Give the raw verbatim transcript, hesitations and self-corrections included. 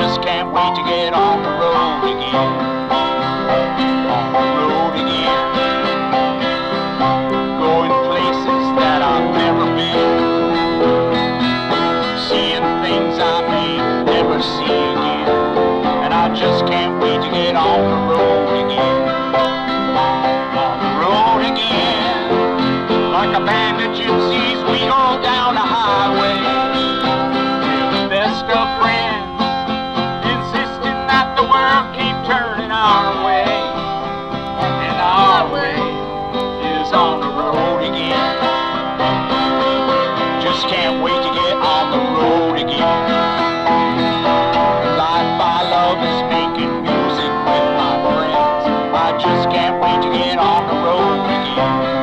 just can't wait to get on the road again. On the road again. Going places that I've never been. Seeing things I may never see again. And I just can't wait to get on the road again. On the road again. Like a band of gypsies, we go down the highway. We're the best of friends, insisting that the world keep turning our way. And our way is on the road again. Just can't wait to get on the road again. Life I love is making music with my friends. I just can't wait to get on the road again.